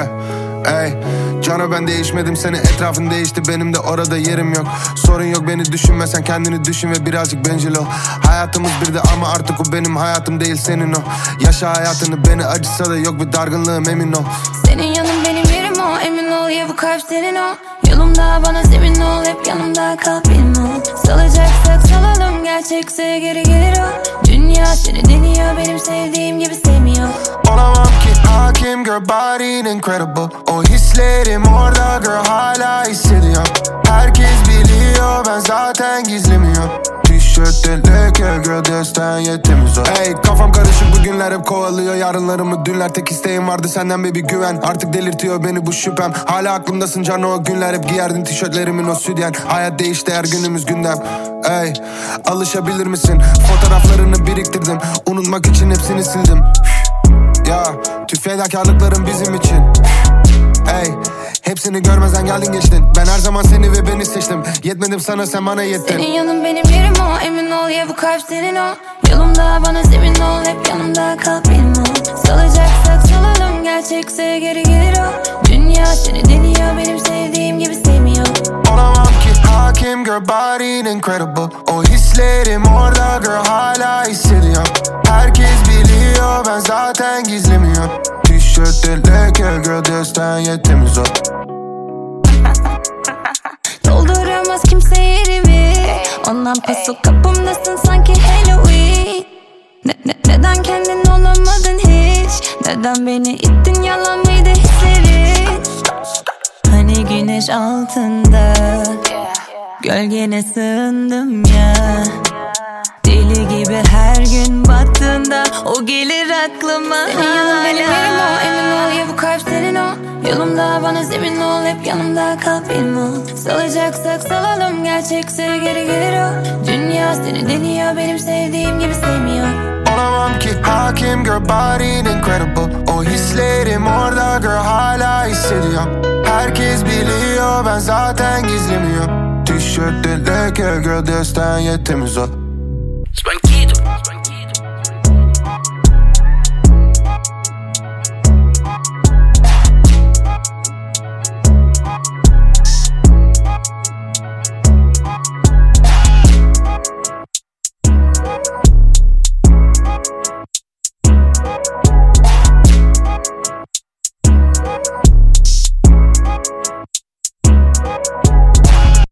yeah. Ey Cano ben değişmedim, senin etrafın değişti, benim de orada yerim yok. Sorun yok, beni düşünme, sen kendini düşün ve birazcık bencil ol. Hayatımız bir de ama artık o benim hayatım değil senin o. Yaşa hayatını, beni acısa da yok bir dargınlığım, emin ol. Senin yanın benim yerim o, emin ol ya, bu kalp senin o. Yolumda bana zemin ol, hep yanımda kal benim ol. Salacaksak salalım, gerçekse geri gelir o. Dünya seni deniyor, benim sevdiğim gibi sevmiyor. Olamam ki hakim, girl body'n incredible. O hislerim orada girl, hala hissediyorum. Herkes biliyor, ben zaten gizlemiyorum. Tişörtte leke girl, desten yetimiz o. Ey kafam karışık, bugünler hep kovalıyor yarınlarımı. Dünler tek isteğim vardı senden baby, güven. Artık delirtiyor beni bu şüphem. Hala aklımdasın Cano, o günler hep giyerdin tişörtlerimin o sütyen. Hayat değişti, her günümüz gündem. Ey alışabilir misin? Fotoğraflarını biriktirdim, unutmak için hepsini sildim. Ya tüm fedakarlıklarım bizim için. Ey hepsini görmezden geldin geçtin. Ben her zaman seni ve beni seçtim. Yetmedim sana, sen bana yettin. Senin yanın benim yerim o, emin ol ya, bu kalp senin o. Yolumda bana zemin ol, hep yanımda kal benim ol. Salacaksak salalım, gerçekse geri gelir o. Dünya seni deniyor, benim sevdiğim gibi sevmiyor. Olamam ki hakim, girl body'n incredible. O hislerim orada girl, hala hissediyorum. Herkes biliyor, ben zaten gizlemiyorum. Tişörtte leke girl, desten yetimiz o. Dolduramaz kimse yerimi. Ondan paso kapımdasın sanki Halloween. Neden kendin olamadın hiç? Neden beni ittin, yalan mıydı hislerin? Hani güneş altında gölgene sığındım ya. Deli gibi her gün battığında o gelir aklıma. Senin yanın benim yerim o, emin ol ya, bu kalp senin o. Yolumda bana zemin ol, hep yanımda kal benim ol. Salacaksak salalım, gerçekse geri gelir o. Dünya seni deniyor, benim sevdiğim gibi sevmiyor. Olamam ki hakim, girl body'n incredible. O hislerim orada girl, hala hissediyorum. Herkes biliyor, ben zaten gizlemiyorum. Tişörtte leke girl, desten yetimiz o.